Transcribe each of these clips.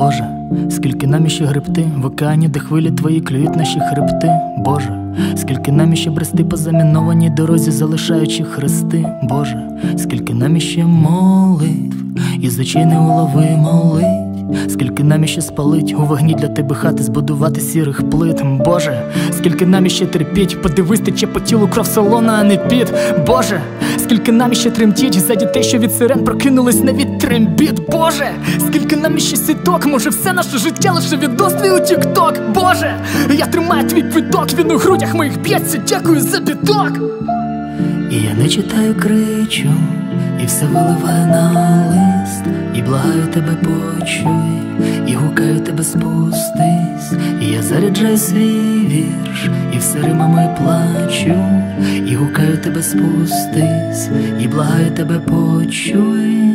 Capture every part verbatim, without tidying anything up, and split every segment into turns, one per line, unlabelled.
Боже, скільки нам іще гребти в океані, де хвилі твої клюють наші хребти. Боже, скільки нам іще брести по замінованій дорозі, залишаючи хрести. Боже, скільки нам іще молитв і з очей неуловимо лить. Скільки нам іще спалить у вогні для тебе хати, збудувати сірих плит. Боже, скільки нам іще терпіть, подивись, тече по тілу кров солона, а не піт. Боже, скільки нам іще тремтіть за дітей, що від сирен прокинулись на від трембіт. Боже, скільки нам іще сіток, може все наше життя лише відос твій у тік-ток. Боже, я тримаю твій квиток, він у грудях моїх б'ється, дякую за біток. І я не читаю, кричу, і все виливаю на лист. І благаю тебе, почуй, і гукаю тебе, спустись. І я заряджаю свій вірш, і все римами плачу. І гукаю тебе, спустись, і благаю тебе, почуй.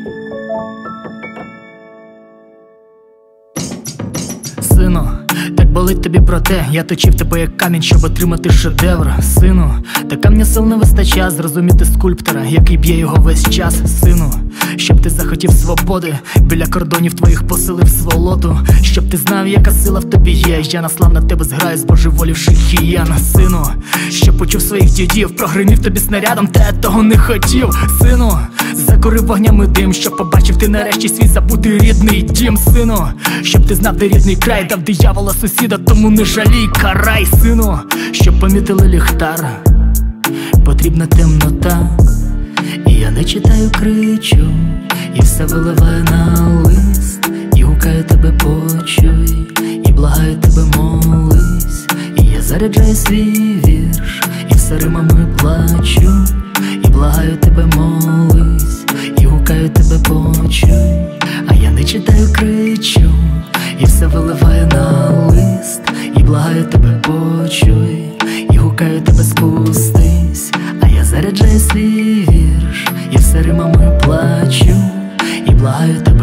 Сину, так болить тобі про те, я точив тебе як камінь, щоб отримати шедевр. Сину, та камня сил не вистачає зрозуміти скульптора, який б'є його весь час. Сину, щоб ти захотів свободи, біля кордонів твоїх посилив сволоту. Щоб ти знав, яка сила в тобі є, я наслав на тебе зграю збожеволівших хіян. Сину, щоб почув своїх дідів, прогримів тобі снарядом, та я того не хотів. Сину, закурив вогнями дим, щоб побачив ти нарешті свій забутий рідний дім. Сину, щоб ти знав, де рідний край, дав диявола сусіда, тому не жалій, карай. Сину, щоб помітили ліхтар, потрібна темнота. І я не читаю, кричу, і все виливаю на лист. І гукаю тебе, почуй, і благаю тебе, молись. І я заряджаю свій вірш, і все римами плачу. І благаю тебе, молись, і гукаю тебе, почуй. А я не читаю, кричу, і все виливаю на лист. І благаю тебе, почуй, і гукаю тебе, спустись. А я заряджаю свій вірш, і все римами плачу. І благаю тебе,